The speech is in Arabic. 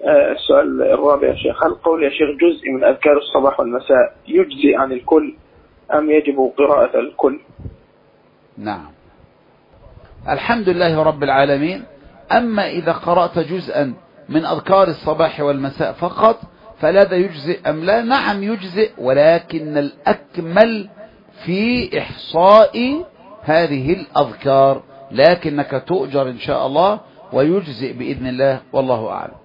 السؤال الرابع يا شيخ، هل قول يا شيخ جزء من أذكار الصباح والمساء يجزي عن الكل أم يجب قراءة الكل؟ نعم، الحمد لله رب العالمين. أما إذا قرأت جزءا من أذكار الصباح والمساء فقط فلا يجزئ أم لا؟ نعم يجزئ، ولكن الأكمل في إحصاء هذه الأذكار، لكنك تؤجر إن شاء الله ويجزئ بإذن الله، والله أعلم.